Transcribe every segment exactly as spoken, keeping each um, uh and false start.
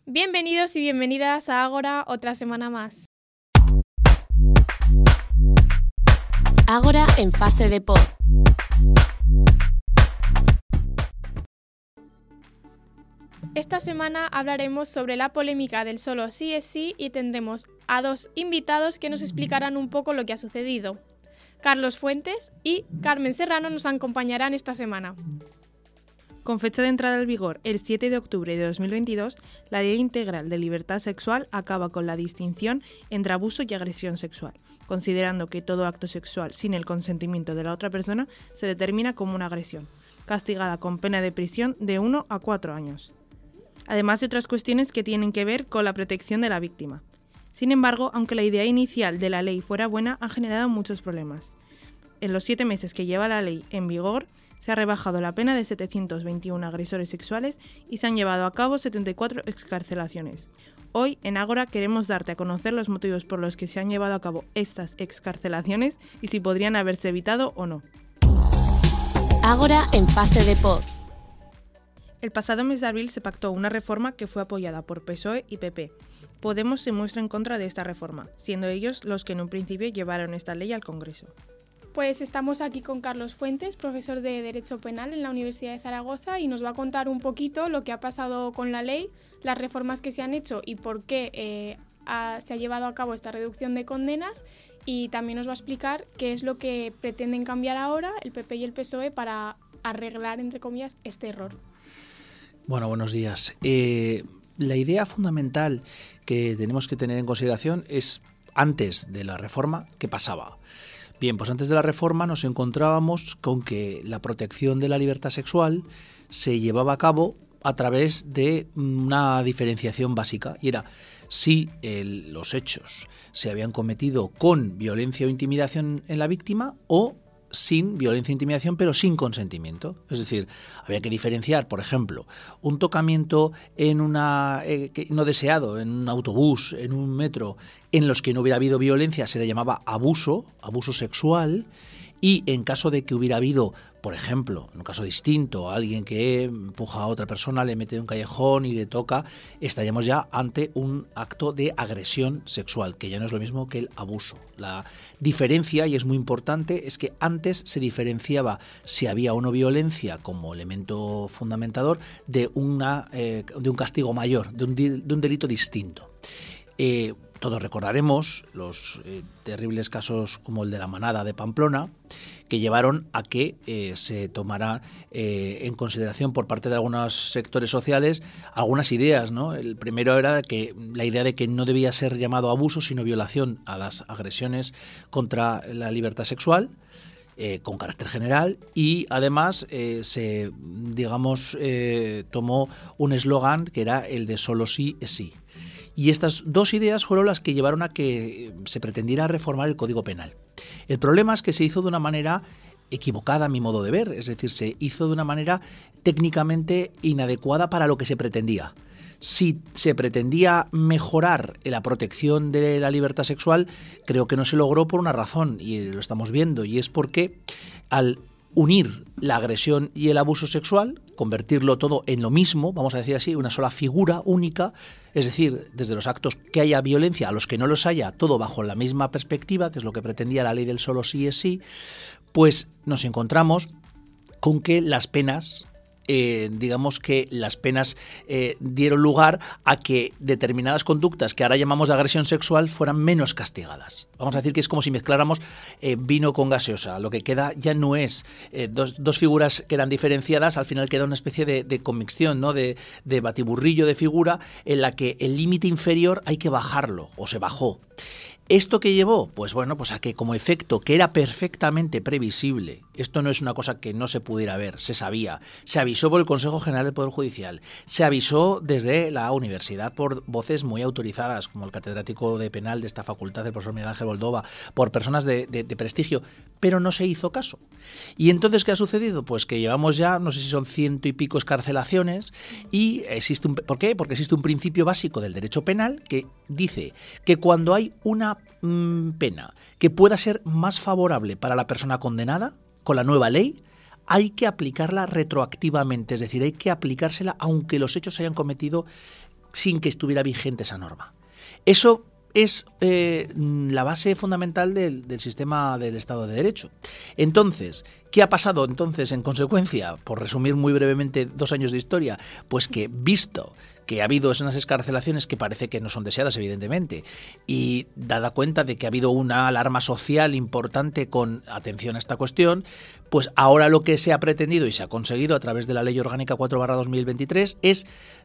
Bienvenidos y bienvenidas a Ágora otra semana más. Ágora en fase de pod. Esta semana hablaremos sobre la polémica del solo sí es sí y tendremos a dos invitados que nos explicarán un poco lo que ha sucedido. Carlos Fuentes y Carmen Serrano nos acompañarán esta semana. Con fecha de entrada en vigor el siete de octubre de dos mil veintidós, la Ley Integral de Libertad Sexual acaba con la distinción entre abuso y agresión sexual, considerando que todo acto sexual sin el consentimiento de la otra persona se determina como una agresión, castigada con pena de prisión de uno a cuatro años. Además de otras cuestiones que tienen que ver con la protección de la víctima. Sin embargo, aunque la idea inicial de la ley fuera buena, ha generado muchos problemas. En los siete meses que lleva la ley en vigor, se ha rebajado la pena de setecientos veintiuno agresores sexuales y se han llevado a cabo setenta y cuatro excarcelaciones. Hoy, en Ágora, queremos darte a conocer los motivos por los que se han llevado a cabo estas excarcelaciones y si podrían haberse evitado o no. Ágora en fase de pod. El pasado mes de abril se pactó una reforma que fue apoyada por P S O E y P P. Podemos se muestra en contra de esta reforma, siendo ellos los que en un principio llevaron esta ley al Congreso. Pues estamos aquí con Carlos Fuentes, profesor de Derecho Penal en la Universidad de Zaragoza, y nos va a contar un poquito lo que ha pasado con la ley, las reformas que se han hecho y por qué eh, ha, se ha llevado a cabo esta reducción de condenas, y también nos va a explicar qué es lo que pretenden cambiar ahora el P P y el P S O E para arreglar, entre comillas, este error. Bueno, buenos días. Eh, la idea fundamental que tenemos que tener en consideración es, antes de la reforma, ¿qué pasaba? Bien, pues antes de la reforma nos encontrábamos con que la protección de la libertad sexual se llevaba a cabo a través de una diferenciación básica, y era si el, los hechos se habían cometido con violencia o intimidación en la víctima o sin violencia e intimidación, pero sin consentimiento. Es decir, había que diferenciar, por ejemplo, un tocamiento en una eh, que, no deseado, en un autobús, en un metro, en los que no hubiera habido violencia, se le llamaba abuso, abuso sexual, y en caso de que hubiera habido, por ejemplo, en un caso distinto, alguien que empuja a otra persona, le mete en un callejón y le toca, estaríamos ya ante un acto de agresión sexual, que ya no es lo mismo que el abuso. La diferencia, y es muy importante, es que antes se diferenciaba si había o no violencia como elemento fundamentador de, una, eh, de un castigo mayor, de un, de un delito distinto. Eh, Todos recordaremos los eh, terribles casos como el de la manada de Pamplona, que llevaron a que eh, se tomara eh, en consideración por parte de algunos sectores sociales algunas ideas, ¿no? El primero era que la idea de que no debía ser llamado abuso, sino violación a las agresiones contra la libertad sexual, Eh, con carácter general, y además eh, se, digamos, eh, tomó un eslogan que era el de solo sí es sí. Y estas dos ideas fueron las que llevaron a que se pretendiera reformar el Código Penal. El problema es que se hizo de una manera equivocada, a mi modo de ver, es decir, se hizo de una manera técnicamente inadecuada para lo que se pretendía. Si se pretendía mejorar la protección de la libertad sexual, creo que no se logró por una razón, y lo estamos viendo, y es porque al unir la agresión y el abuso sexual, convertirlo todo en lo mismo, vamos a decir así, una sola figura única, es decir, desde los actos que haya violencia a los que no los haya, todo bajo la misma perspectiva, que es lo que pretendía la ley del solo sí es sí, pues nos encontramos con que las penas Eh, digamos que las penas eh, dieron lugar a que determinadas conductas que ahora llamamos de agresión sexual fueran menos castigadas. Vamos a decir que es como si mezcláramos eh, vino con gaseosa. Lo que queda ya no es eh, dos, dos figuras que eran diferenciadas, al final queda una especie de, de conmicción, ¿no? de, de batiburrillo de figura en la que el límite inferior hay que bajarlo, o se bajó. ¿Esto qué llevó? Pues bueno, pues a que como efecto que era perfectamente previsible, esto no es una cosa que no se pudiera ver, se sabía, se avisó por el Consejo General del Poder Judicial, se avisó desde la universidad por voces muy autorizadas, como el catedrático de penal de esta facultad, el profesor Miguel Ángel Boldova, por personas de, de, de prestigio, pero no se hizo caso. ¿Y entonces qué ha sucedido? Pues que llevamos ya, no sé si son ciento y pico excarcelaciones, y existe un, ¿por qué? Porque existe un principio básico del derecho penal que dice que cuando hay una pena que pueda ser más favorable para la persona condenada, con la nueva ley, hay que aplicarla retroactivamente, es decir, hay que aplicársela aunque los hechos se hayan cometido sin que estuviera vigente esa norma. Eso es eh, la base fundamental del, del sistema del Estado de Derecho. Entonces, ¿qué ha pasado entonces en consecuencia? Por resumir muy brevemente dos años de historia, pues que visto que ha habido unas excarcelaciones que parece que no son deseadas, evidentemente, y dada cuenta de que ha habido una alarma social importante con atención a esta cuestión, pues ahora lo que se ha pretendido y se ha conseguido a través de la Ley Orgánica cuatro barra dos mil veintitrés es,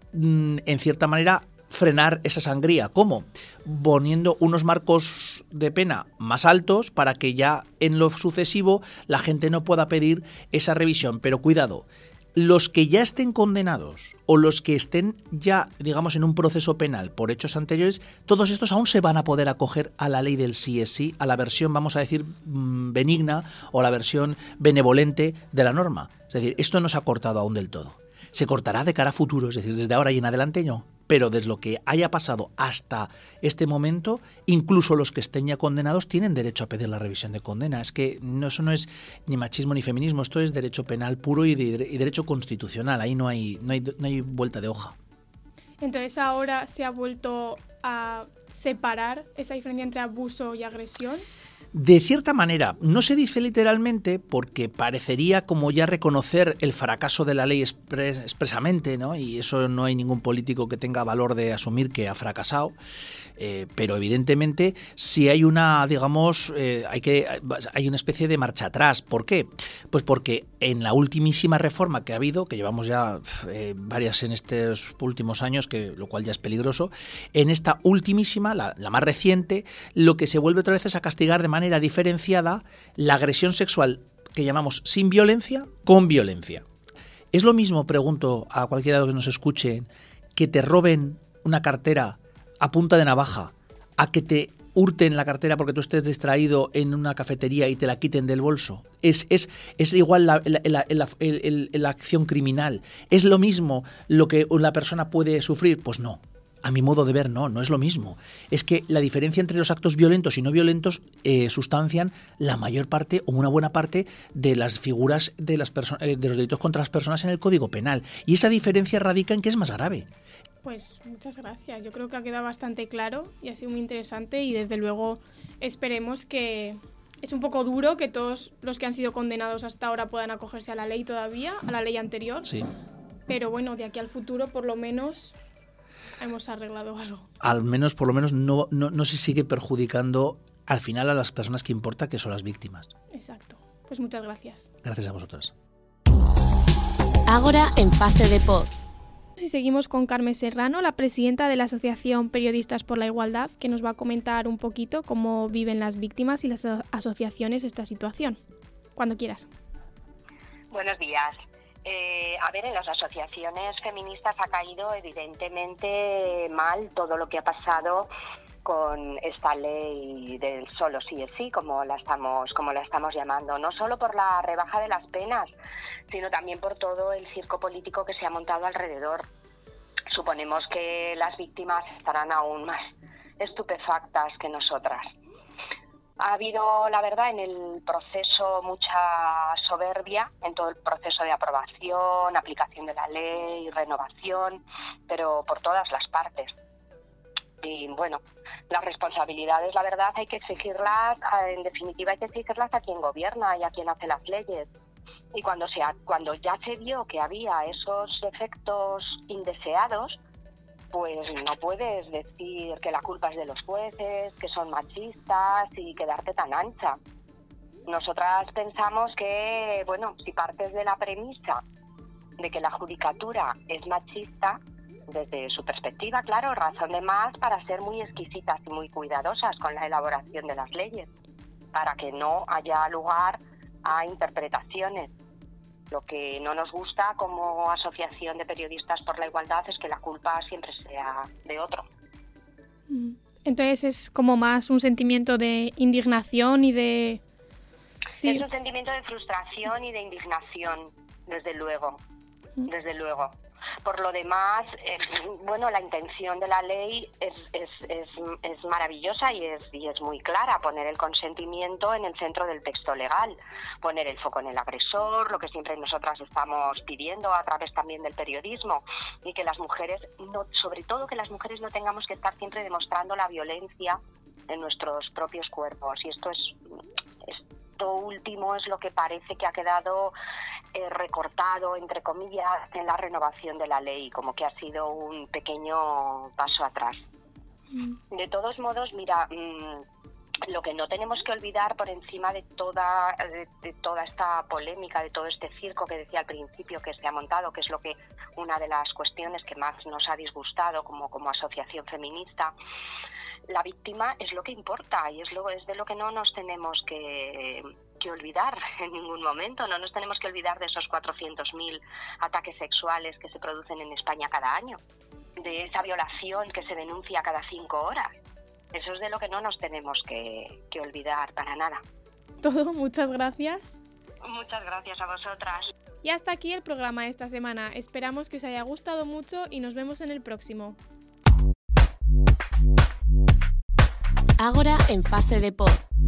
en cierta manera, frenar esa sangría. ¿Cómo? Poniendo unos marcos de pena más altos para que ya en lo sucesivo la gente no pueda pedir esa revisión. Pero cuidado, los que ya estén condenados o los que estén ya, digamos, en un proceso penal por hechos anteriores, todos estos aún se van a poder acoger a la ley del sí es sí, a la versión, vamos a decir, benigna o la versión benevolente de la norma. Es decir, esto no se ha cortado aún del todo. Se cortará de cara a futuro, es decir, desde ahora y en adelante no. Pero desde lo que haya pasado hasta este momento, incluso los que estén ya condenados tienen derecho a pedir la revisión de condena. Es que no, eso no es ni machismo ni feminismo, esto es derecho penal puro y, de, y derecho constitucional. Ahí no hay, no hay, no hay vuelta de hoja. Entonces ahora se ha vuelto a separar esa diferencia entre abuso y agresión. De cierta manera, no se dice literalmente porque parecería como ya reconocer el fracaso de la ley expres- expresamente, ¿no? Y eso no hay ningún político que tenga valor de asumir que ha fracasado. Eh, pero evidentemente si hay una, digamos, eh, hay que hay una especie de marcha atrás. ¿Por qué? Pues porque en la ultimísima reforma que ha habido, que llevamos ya eh, varias en estos últimos años, que lo cual ya es peligroso, en esta ultimísima, la, la más reciente, lo que se vuelve otra vez es a castigar de manera diferenciada la agresión sexual que llamamos sin violencia con violencia. ¿Es lo mismo, pregunto a cualquiera de los que nos escuche, que te roben una cartera a punta de navaja, a que te hurten la cartera porque tú estés distraído en una cafetería y te la quiten del bolso? Es, es, es igual la, la, la, la, la, la acción criminal. ¿Es lo mismo lo que una persona puede sufrir? Pues no. A mi modo de ver, no, no es lo mismo. Es que la diferencia entre los actos violentos y no violentos eh, sustancian la mayor parte o una buena parte de las figuras de, las perso- eh, de los delitos contra las personas en el Código Penal. Y esa diferencia radica en que es más grave. Pues muchas gracias. Yo creo que ha quedado bastante claro y ha sido muy interesante y desde luego esperemos que... Es un poco duro que todos los que han sido condenados hasta ahora puedan acogerse a la ley todavía, a la ley anterior. Sí. Pero bueno, de aquí al futuro por lo menos hemos arreglado algo. Al menos, por lo menos, no, no, no se sigue perjudicando al final a las personas que importa, que son las víctimas. Exacto. Pues muchas gracias. Gracias a vosotras. Ágora en fase de pod. Y seguimos con Carmen Serrano, la presidenta de la Asociación Periodistas por la Igualdad, que nos va a comentar un poquito cómo viven las víctimas y las asociaciones esta situación. Cuando quieras. Buenos días. Eh, a ver, en las asociaciones feministas ha caído evidentemente mal todo lo que ha pasado con esta ley del solo sí es sí, como la estamos, como la estamos llamando, no solo por la rebaja de las penas, sino también por todo el circo político que se ha montado alrededor. Suponemos que las víctimas estarán aún más estupefactas que nosotras. Ha habido, la verdad, en el proceso mucha soberbia, en todo el proceso de aprobación, aplicación de la ley, renovación, pero por todas las partes. Y bueno, las responsabilidades, la verdad, hay que exigirlas, en definitiva hay que exigirlas a quien gobierna y a quien hace las leyes. Y cuando, se ha, cuando ya se vio que había esos efectos indeseados, pues no puedes decir que la culpa es de los jueces, que son machistas y quedarte tan ancha. Nosotras pensamos que, bueno, si partes de la premisa de que la judicatura es machista, desde su perspectiva, claro, razón de más para ser muy exquisitas y muy cuidadosas con la elaboración de las leyes, para que no haya lugar a interpretaciones. Lo que no nos gusta como Asociación de Periodistas por la Igualdad es que la culpa siempre sea de otro. Entonces es como más un sentimiento de indignación y de... Sí. Es un sentimiento de frustración y de indignación, desde luego, desde luego. Por lo demás, eh, bueno, la intención de la ley es, es, es, es maravillosa y es, y es muy clara, poner el consentimiento en el centro del texto legal, poner el foco en el agresor, lo que siempre nosotras estamos pidiendo a través también del periodismo, y que las mujeres, no, sobre todo que las mujeres no tengamos que estar siempre demostrando la violencia en nuestros propios cuerpos. Y esto es esto último es lo que parece que ha quedado eh, recortado, entre comillas, en la renovación de la ley, como que ha sido un pequeño paso atrás. Mm. De todos modos, mira, mmm, lo que no tenemos que olvidar por encima de toda de, de toda esta polémica, de todo este circo que decía al principio que se ha montado, que es lo que una de las cuestiones que más nos ha disgustado como, como asociación feminista, la víctima es lo que importa y es, lo, es de lo que no nos tenemos que, que olvidar en ningún momento. No nos tenemos que olvidar de esos cuatrocientos mil ataques sexuales que se producen en España cada año, de esa violación que se denuncia cada cinco horas. Eso es de lo que no nos tenemos que, que olvidar para nada. Todo, muchas gracias. Muchas gracias a vosotras. Y hasta aquí el programa de esta semana. Esperamos que os haya gustado mucho y nos vemos en el próximo. Ágora en fase de pod.